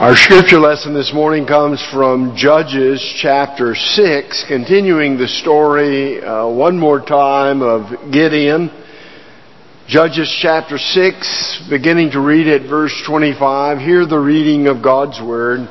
Our scripture lesson this morning comes from Judges chapter 6, continuing the story one more time of Gideon. Judges chapter 6, beginning to read at verse 25. Hear the reading of God's Word.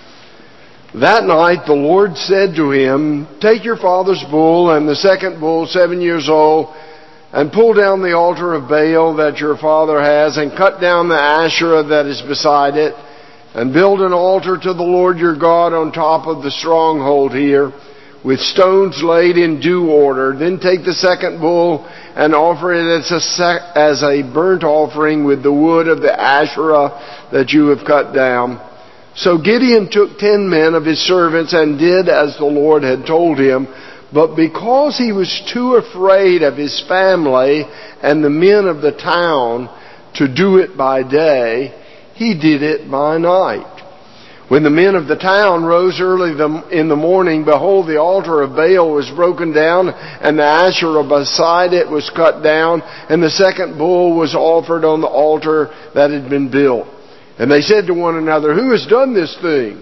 That night the Lord said to him, "Take your father's bull and the second bull, 7 years old, and pull down the altar of Baal that your father has, and cut down the Asherah that is beside it, and build an altar to the Lord your God on top of the stronghold here, with stones laid in due order. Then take the second bull and offer it as a burnt offering with the wood of the Asherah that you have cut down." So Gideon took 10 men of his servants and did as the Lord had told him. But because he was too afraid of his family and the men of the town to do it by day, he did it by night. When the men of the town rose early in the morning, behold, the altar of Baal was broken down, and the Asherah beside it was cut down, and the second bull was offered on the altar that had been built. And they said to one another, "Who has done this thing?"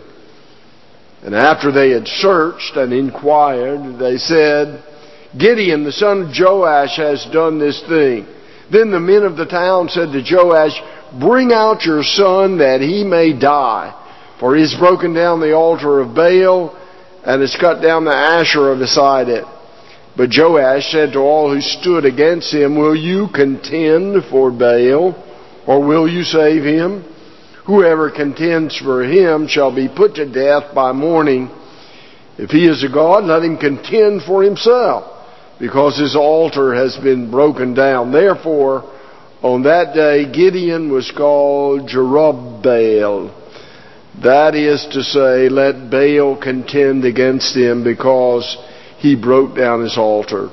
And after they had searched and inquired, they said, "Gideon, the son of Joash, has done this thing." Then the men of the town said to Joash, "Bring out your son that he may die, for he has broken down the altar of Baal and has cut down the Asherah beside it." But Joash said to all who stood against him, "Will you contend for Baal, or will you save him? Whoever contends for him shall be put to death by morning. If he is a god, let him contend for himself, because his altar has been broken down." Therefore, on that day, Gideon was called Jerubbaal. That is to say, let Baal contend against him, because he broke down his altar.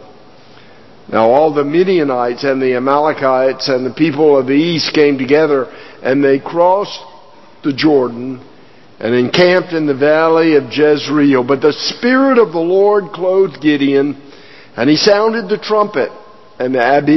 Now all the Midianites and the Amalekites and the people of the east came together, and they crossed the Jordan and encamped in the valley of Jezreel. But the Spirit of the Lord clothed Gideon, and he sounded the trumpet, and the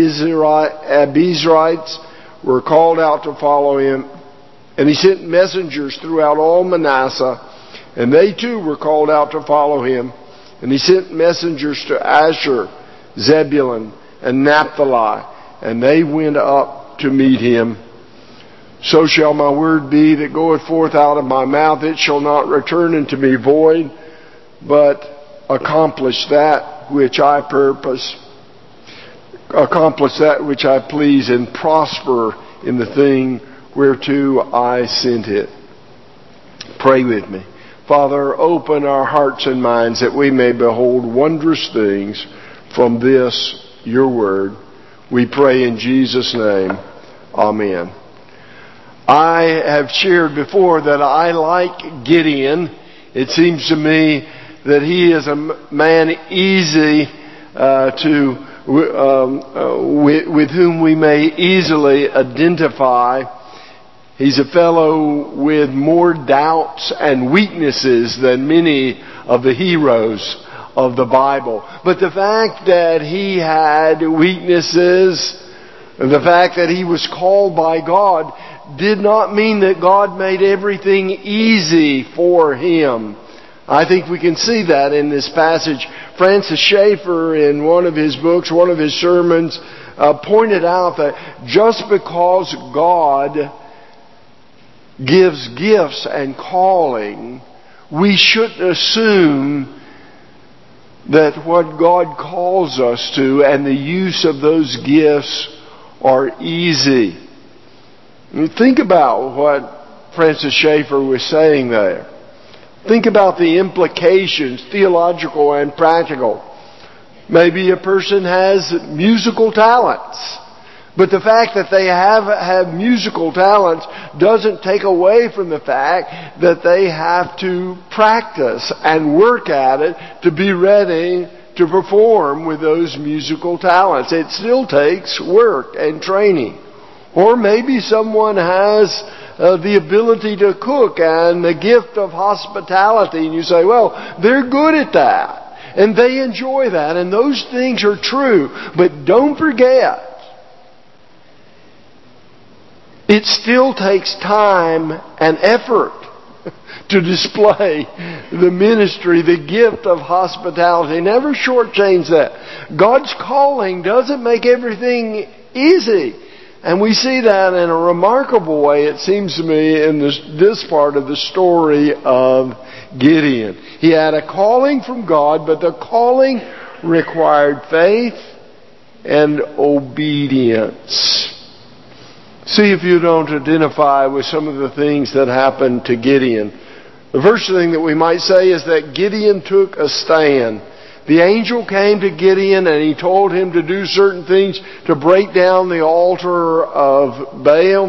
Abiezrites were called out to follow him. And he sent messengers throughout all Manasseh, and they too were called out to follow him. And he sent messengers to Asher, Zebulun, and Naphtali, and they went up to meet him. So shall my word be that goeth forth out of my mouth. It shall not return unto me void, but accomplish that which I purpose, accomplish that which I please, and prosper in the thing whereto I sent it. Pray with me. Father, open our hearts and minds that we may behold wondrous things from this, your word. We pray in Jesus' name. Amen. I have shared before that I like Gideon. It seems to me that he is a man easy with whom we may easily identify. He's a fellow with more doubts and weaknesses than many of the heroes of the Bible. But the fact that he had weaknesses, the fact that he was called by God, did not mean that God made everything easy for him. I think we can see that in this passage. Francis Schaeffer, in one of his books, one of his sermons, pointed out that just because God gives gifts and calling, we shouldn't assume that what God calls us to and the use of those gifts are easy. Think about what Francis Schaeffer was saying there. Think about the implications, theological and practical. Maybe a person has musical talents, but the fact that they have musical talents doesn't take away from the fact that they have to practice and work at it to be ready to perform with those musical talents. It still takes work and training. Or maybe someone has the ability to cook and the gift of hospitality, and you say, well, they're good at that, and they enjoy that, and those things are true. But don't forget, it still takes time and effort to display the ministry, the gift of hospitality. Never shortchange that. God's calling doesn't make everything easy. And we see that in a remarkable way, it seems to me, in this part of the story of Gideon. He had a calling from God, but the calling required faith and obedience. See if you don't identify with some of the things that happened to Gideon. The first thing that we might say is that Gideon took a stand. The angel came to Gideon and he told him to do certain things to break down the altar of Baal.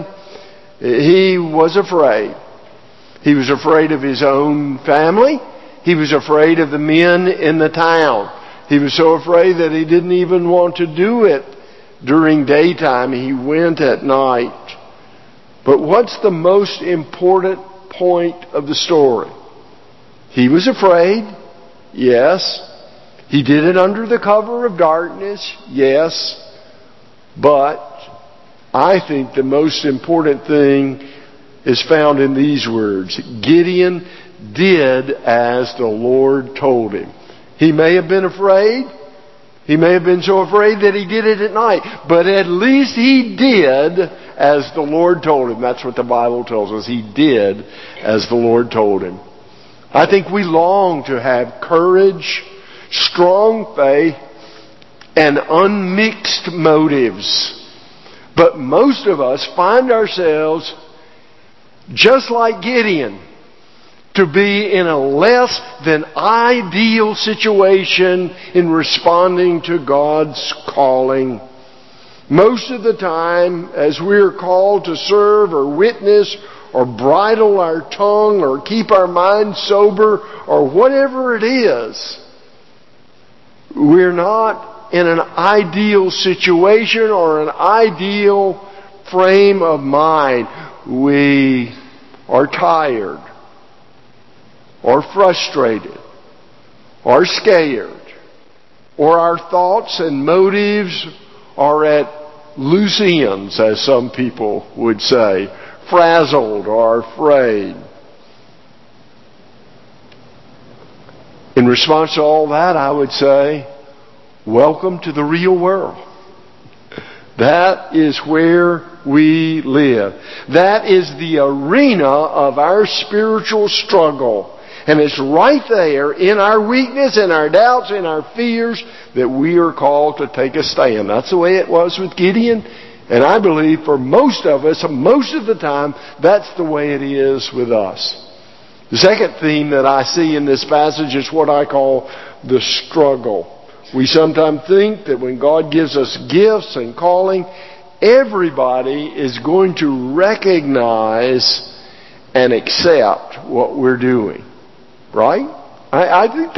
He was afraid. He was afraid of his own family. He was afraid of the men in the town. He was so afraid that he didn't even want to do it during daytime. He went at night. But what's the most important point of the story? He was afraid, yes. He did it under the cover of darkness, yes. But I think the most important thing is found in these words. Gideon did as the Lord told him. He may have been afraid. He may have been so afraid that he did it at night. But at least he did as the Lord told him. That's what the Bible tells us. He did as the Lord told him. I think we long to have courage, strong faith, and unmixed motives. But most of us find ourselves just like Gideon, to be in a less than ideal situation in responding to God's calling. Most of the time, as we're called to serve or witness or bridle our tongue or keep our minds sober or whatever it is, we're not in an ideal situation or an ideal frame of mind. We are tired, or frustrated, or scared, or our thoughts and motives are at loose ends, as some people would say, frazzled or afraid. In response to all that, I would say, welcome to the real world. That is where we live. That is the arena of our spiritual struggle. And it's right there in our weakness, in our doubts, in our fears that we are called to take a stand. That's the way it was with Gideon. And I believe for most of us, most of the time, that's the way it is with us. The second theme that I see in this passage is what I call the struggle. We sometimes think that when God gives us gifts and calling, everybody is going to recognize and accept what we're doing. Right? I think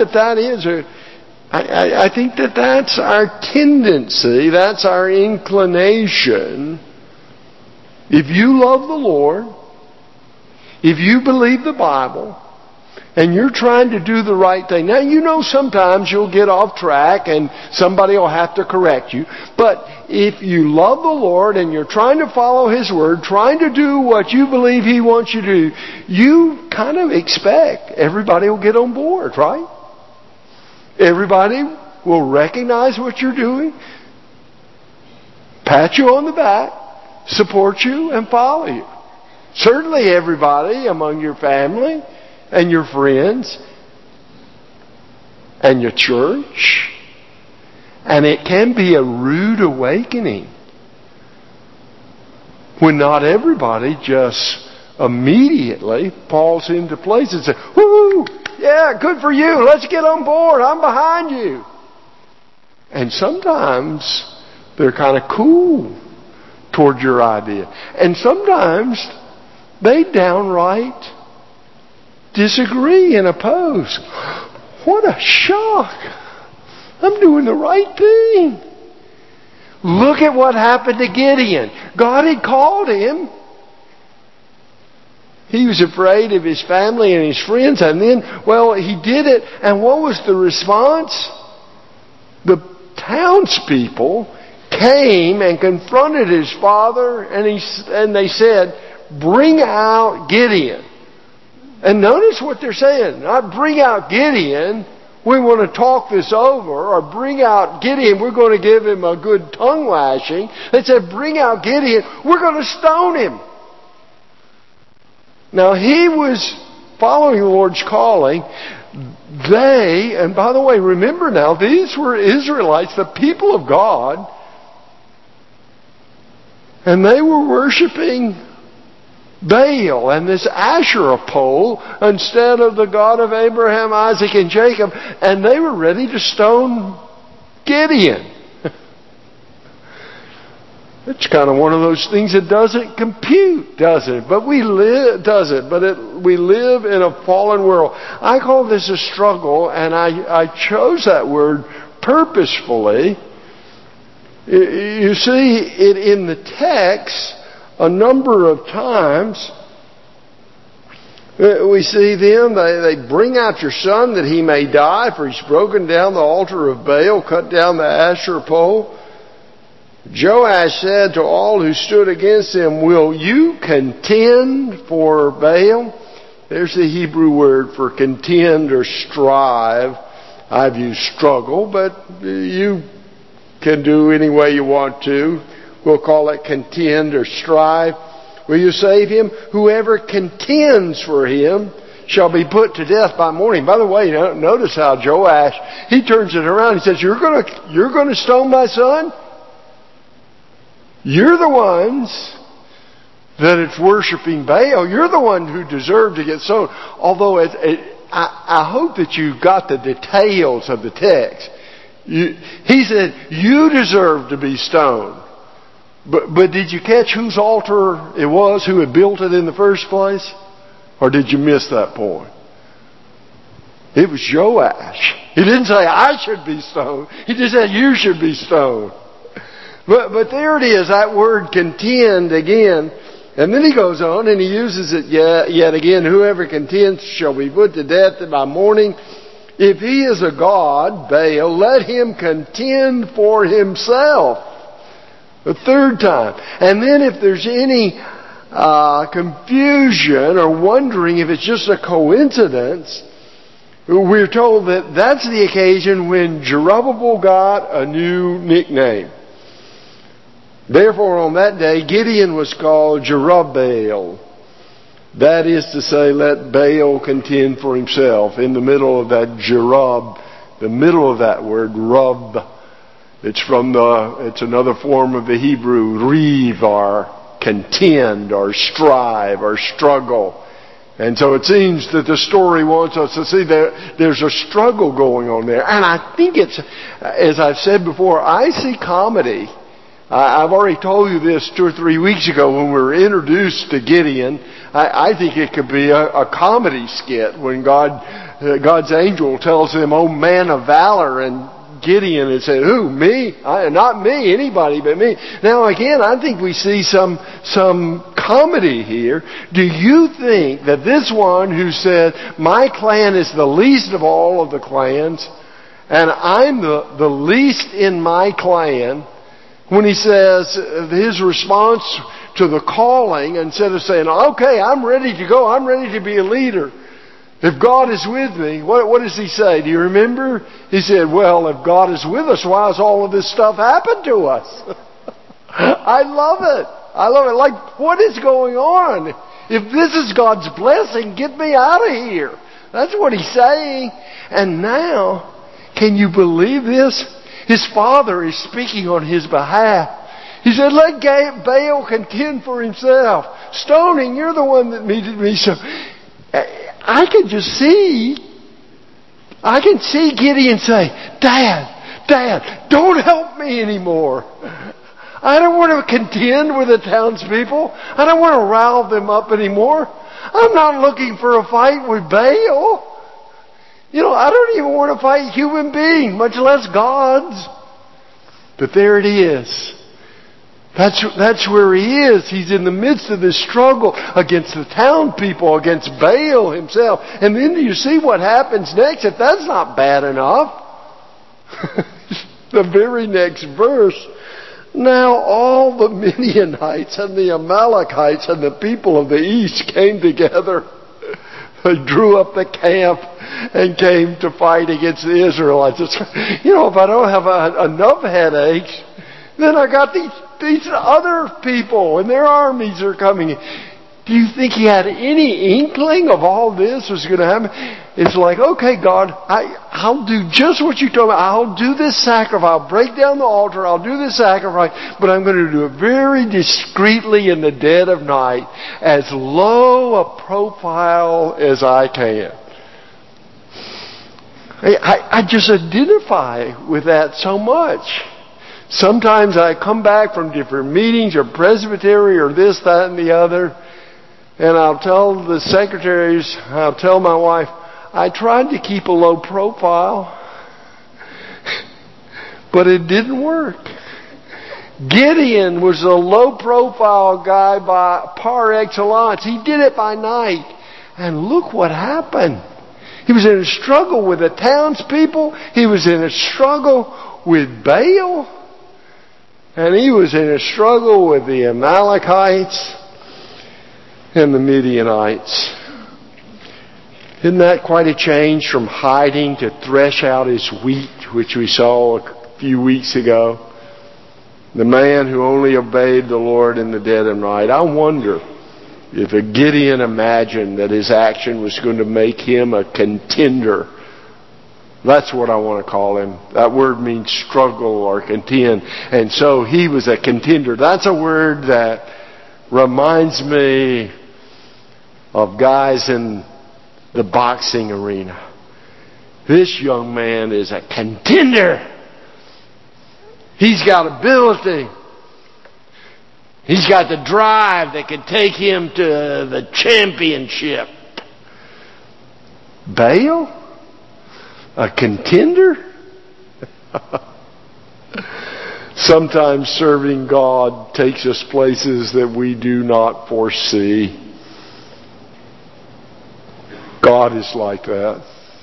I think that's our tendency, that's our inclination. If you love the Lord, if you believe the Bible, and you're trying to do the right thing. Now, you know sometimes you'll get off track and somebody will have to correct you. But if you love the Lord and you're trying to follow His Word, trying to do what you believe He wants you to do, you kind of expect everybody will get on board, right? Everybody will recognize what you're doing, pat you on the back, support you, and follow you. Certainly everybody among your family and your friends and your church. And it can be a rude awakening when not everybody just immediately falls into place and says, "Woo! Yeah, good for you. Let's get on board. I'm behind you." And sometimes they're kind of cool toward your idea. And sometimes they downright disagree and oppose. What a shock. I'm doing the right thing. Look at what happened to Gideon. God had called him. He was afraid of his family and his friends, and then, well, he did it. And what was the response? The townspeople came and confronted his father, and they said, "Bring out Gideon. And notice what they're saying. Not bring out Gideon, we want to talk this over, or bring out Gideon, we're going to give him a good tongue lashing. They said, bring out Gideon, we're going to stone him. Now he was following the Lord's calling. They, and by the way, remember now, these were Israelites, the people of God, and they were worshiping Baal and this Asherah pole instead of the God of Abraham, Isaac, and Jacob, and they were ready to stone Gideon. It's kind of one of those things that doesn't compute, does it? But we live in a fallen world. I call this a struggle, and I chose that word purposefully. You see it in the text a number of times. We see them, they bring out your son that he may die, for he's broken down the altar of Baal, cut down the Asherah pole. Joash said to all who stood against him, will you contend for Baal? There's the Hebrew word for contend or strive. I've used struggle, but you can do any way you want to. We'll call it contend or strive. Will you save him? Whoever contends for him shall be put to death by morning. By the way, notice how Joash, he turns it around. He says, you're going to stone my son? You're the ones that it's worshiping Baal. You're the one who deserve to get stoned. Although I hope that you got the details of the text. He said, you deserve to be stoned. But did you catch whose altar it was, who had built it in the first place? Or did you miss that point? It was Joash. He didn't say, I should be stoned. He just said, you should be stoned. But there it is, that word contend again. And then he goes on and he uses it yet again. Whoever contends shall be put to death by morning. If he is a god, Baal, let him contend for himself. The third time. And then if there's any confusion or wondering if it's just a coincidence, we're told that that's the occasion when Jerubbaal got a new nickname. Therefore, on that day, Gideon was called Jerubbaal. That is to say, let Baal contend for himself. In the middle of that Jerub, the middle of that word, rub, it's another form of the Hebrew, reeve, or contend, or strive, or struggle. And so it seems that the story wants us to see there's a struggle going on there. And I think it's, as I've said before, I see comedy. I've already told you this 2 or 3 weeks ago when we were introduced to Gideon. I think it could be a comedy skit when God's angel tells him, "Oh, man of valor," and Gideon had said, "Who? Me? Not me. Anybody but me." Now again, I think we see some comedy here. Do you think that this one who said, "My clan is the least of all of the clans, and I'm the least in my clan," when he says his response to the calling, instead of saying, "Okay, I'm ready to go. I'm ready to be a leader. If God is with me," what does he say? Do you remember? He said, "Well, if God is with us, why has all of this stuff happened to us?" I love it. I love it. Like, what is going on? If this is God's blessing, get me out of here. That's what he's saying. And now, can you believe this? His father is speaking on his behalf. He said, "Let Baal contend for himself. Stoning, you're the one that needed me." So I can see Gideon say, Dad, don't help me anymore. I don't want to contend with the townspeople. I don't want to rile them up anymore. I'm not looking for a fight with Baal. I don't even want to fight human beings, much less gods. But there it is. That's where he is. He's in the midst of this struggle against the town people, against Baal himself. And then do you see what happens next? If that's not bad enough, the very next verse, now all the Midianites and the Amalekites and the people of the east came together drew up the camp and came to fight against the Israelites. If I don't have enough headaches, then I got these other people and their armies are coming. Do you think he had any inkling of all this was going to happen? It's like, okay, God, I'll do just what you told me. I'll do this sacrifice. I'll break down the altar. I'll do this sacrifice. But I'm going to do it very discreetly in the dead of night, as low a profile as I can. I just identify with that so much. Sometimes I come back from different meetings or presbytery or this, that, and the other, and I'll tell the secretaries, I'll tell my wife, I tried to keep a low profile, but it didn't work. Gideon was a low profile guy by par excellence. He did it by night. And look what happened. He was in a struggle with the townspeople. He was in a struggle with Baal. And he was in a struggle with the Amalekites and the Midianites. Isn't that quite a change from hiding to thresh out his wheat, which we saw a few weeks ago? The man who only obeyed the Lord in the dead of night. I wonder if a Gideon imagined that his action was going to make him a contender. That's what I want to call him. That word means struggle or contend. And so he was a contender. That's a word that reminds me of guys in the boxing arena. This young man is a contender. He's got ability. He's got the drive that could take him to the championship. Baal? A contender? Sometimes serving God takes us places that we do not foresee. God is like that.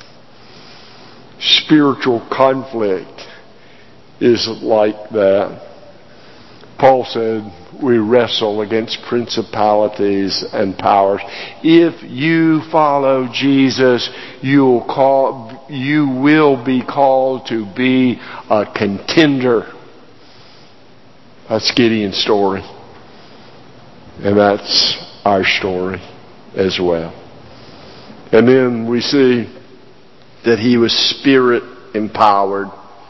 Spiritual conflict is like that. Paul said, we wrestle against principalities and powers. If you follow Jesus, you will be called to be a contender. That's Gideon's story. And that's our story as well. And then we see that he was Spirit empowered.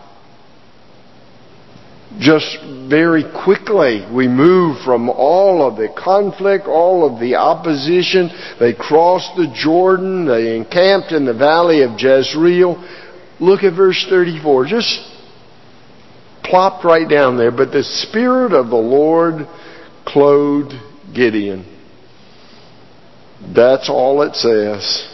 Just very quickly, we move from all of the conflict, all of the opposition. They crossed the Jordan. They encamped in the valley of Jezreel. Look at verse 34. Just plopped right down there. But the Spirit of the Lord clothed Gideon. That's all it says.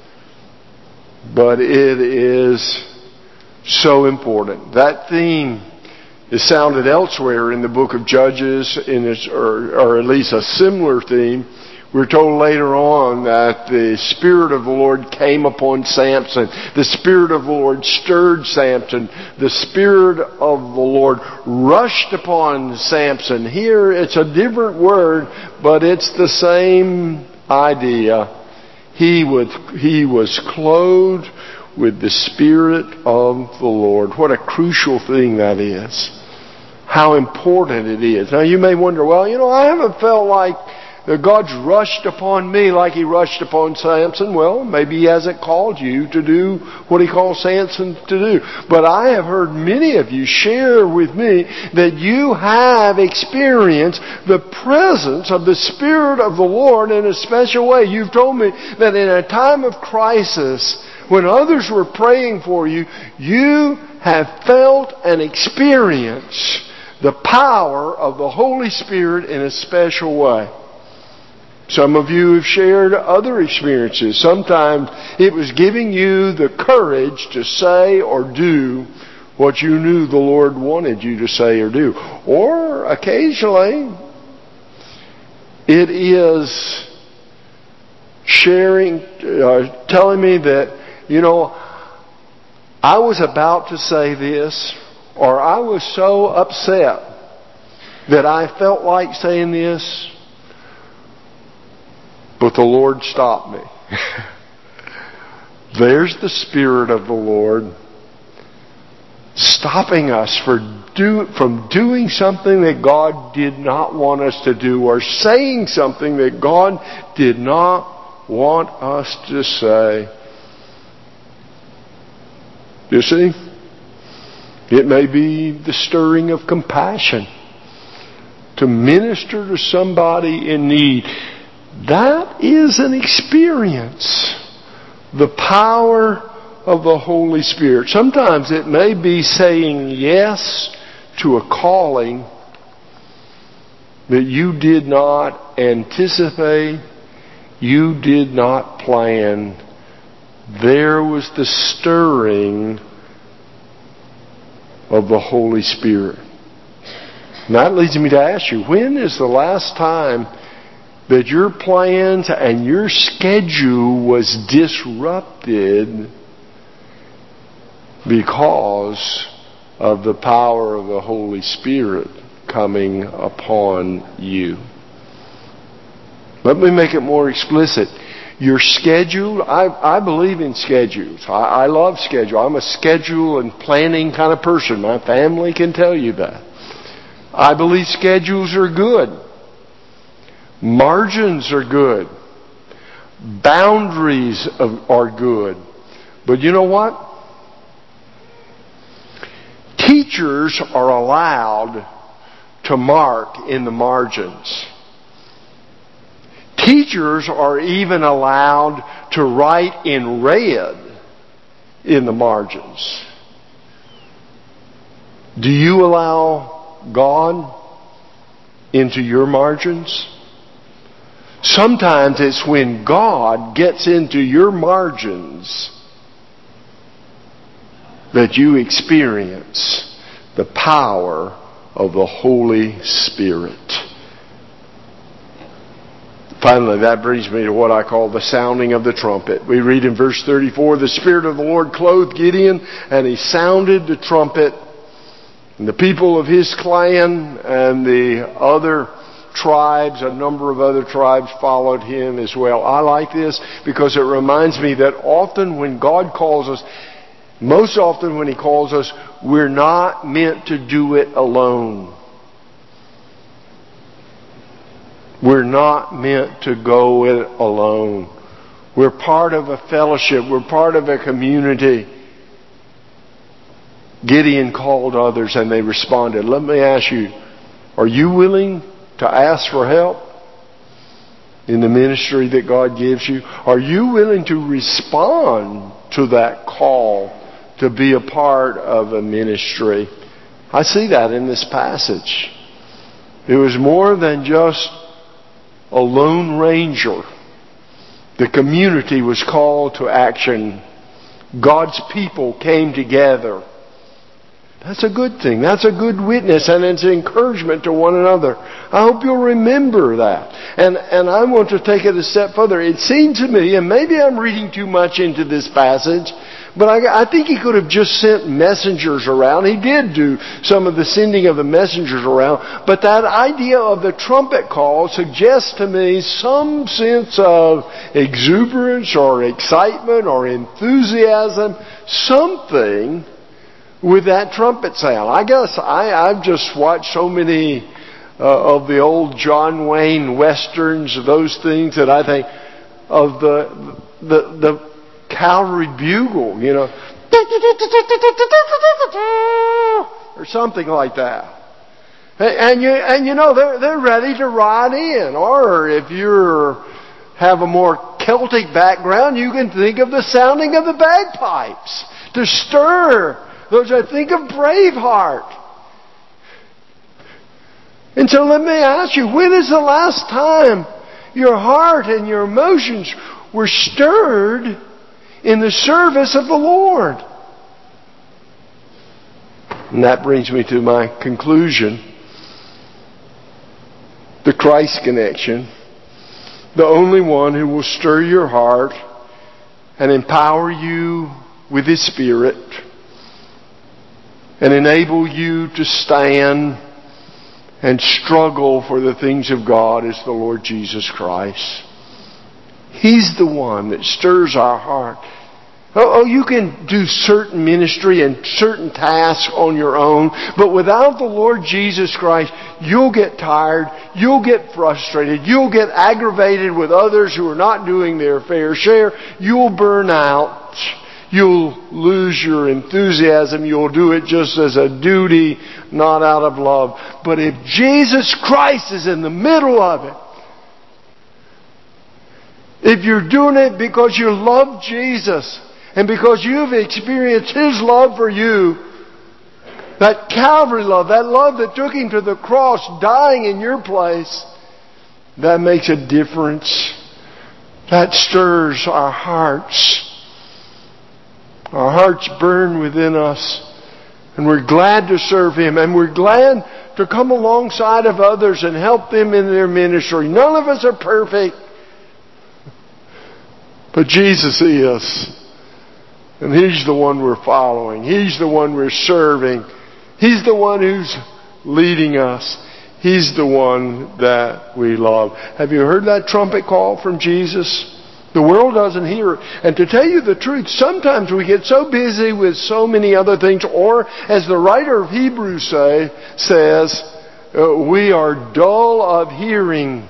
But it is so important. That theme is sounded elsewhere in the book of Judges, or at least a similar theme. We're told later on that the Spirit of the Lord came upon Samson. The Spirit of the Lord stirred Samson. The Spirit of the Lord rushed upon Samson. Here it's a different word, but it's the same idea. He was clothed with the Spirit of the Lord. What a crucial thing that is. How important it is. Now you may wonder, well, I haven't felt like God's rushed upon me like He rushed upon Samson. Well, maybe He hasn't called you to do what He called Samson to do. But I have heard many of you share with me that you have experienced the presence of the Spirit of the Lord in a special way. You've told me that in a time of crisis, when others were praying for you, you have felt and experienced the power of the Holy Spirit in a special way. Some of you have shared other experiences. Sometimes it was giving you the courage to say or do what you knew the Lord wanted you to say or do. Or occasionally, it is sharing, telling me that, I was about to say this, or I was so upset that I felt like saying this, but the Lord stopped me. There's the Spirit of the Lord stopping us from doing something that God did not want us to do, or saying something that God did not want us to say. You see? It may be the stirring of compassion to minister to somebody in need. That is an experience. The power of the Holy Spirit. Sometimes it may be saying yes to a calling that you did not anticipate, you did not plan. There was the stirring of the Holy Spirit. And that leads me to ask you, when is the last time that your plans and your schedule was disrupted because of the power of the Holy Spirit coming upon you? Let me make it more explicit. Your schedule, I believe in schedules. I love schedule. I'm a schedule and planning kind of person. My family can tell you that. I believe schedules are good. Margins are good. Boundaries are good. But you know what? Teachers are allowed to mark in the margins. Teachers are even allowed to write in red in the margins. Do you allow God into your margins? Sometimes it's when God gets into your margins that you experience the power of the Holy Spirit. Finally, that brings me to what I call the sounding of the trumpet. We read in verse 34, the Spirit of the Lord clothed Gideon, and he sounded the trumpet. And the people of his clan and the other tribes, a number of other tribes, followed him as well. I like this because it reminds me that often when God calls us, most often when he calls us, we're not meant to do it alone. We're not meant to go it alone. We're part of a fellowship. We're part of a community. Gideon called others and they responded. Let me ask you, are you willing to ask for help in the ministry that God gives you? Are you willing to respond to that call to be a part of a ministry? I see that in this passage. It was more than just a lone ranger. The community was called to action. God's people came together. That's a good thing. That's a good witness, and it's an encouragement to one another. I hope you'll remember that. And I want to take it a step further. It seemed to me, and maybe I'm reading too much into this passage, but I think he could have just sent messengers around. He did do some of the sending of the messengers around. But that idea of the trumpet call suggests to me some sense of exuberance or excitement or enthusiasm, something with that trumpet sound. I guess I've just watched so many of the old John Wayne westerns, those things, that I think of the cavalry bugle, you know, or something like that. And you know they're ready to ride in. Or if you have a more Celtic background, you can think of the sounding of the bagpipes to stir those. I think of Braveheart. And so let me ask you, when is the last time your heart and your emotions were stirred in the service of the Lord? And that brings me to my conclusion. The Christ connection. The only one who will stir your heart and empower you with His Spirit and enable you to stand and struggle for the things of God is the Lord Jesus Christ. He's the one that stirs our heart. Oh, you can do certain ministry and certain tasks on your own, but without the Lord Jesus Christ, you'll get tired, you'll get frustrated, you'll get aggravated with others who are not doing their fair share, you'll burn out, you'll lose your enthusiasm, you'll do it just as a duty, not out of love. But if Jesus Christ is in the middle of it, if you're doing it because you love Jesus, and because you've experienced His love for you, that Calvary love, that love that took Him to the cross, dying in your place, that makes a difference. That stirs our hearts. Our hearts burn within us. And we're glad to serve Him. And we're glad to come alongside of others and help them in their ministry. None of us are perfect. But Jesus is. And He's the one we're following. He's the one we're serving. He's the one who's leading us. He's the one that we love. Have you heard that trumpet call from Jesus? The world doesn't hear it. And to tell you the truth, sometimes we get so busy with so many other things, or as the writer of Hebrews says, we are dull of hearing.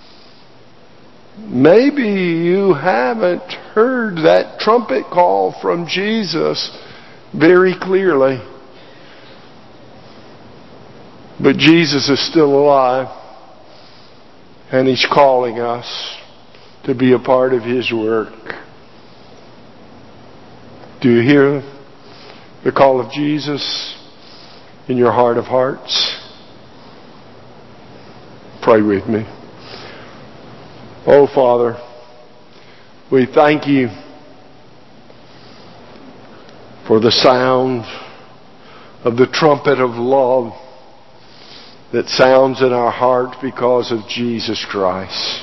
Maybe you haven't heard that trumpet call from Jesus very clearly. But Jesus is still alive, and He's calling us to be a part of His work. Do you hear the call of Jesus in your heart of hearts? Pray with me. Oh, Father, we thank You for the sound of the trumpet of love that sounds in our heart because of Jesus Christ.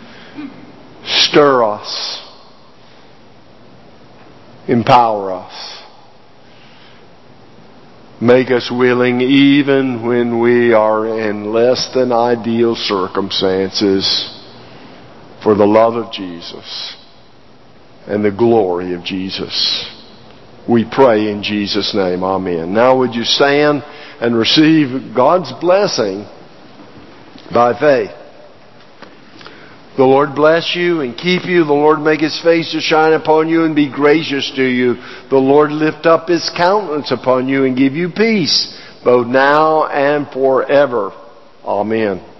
Stir us. Empower us. Make us willing even when we are in less than ideal circumstances, for the love of Jesus and the glory of Jesus. We pray in Jesus' name. Amen. Now would you stand and receive God's blessing by faith. The Lord bless you and keep you. The Lord make His face to shine upon you and be gracious to you. The Lord lift up His countenance upon you and give you peace, both now and forever. Amen.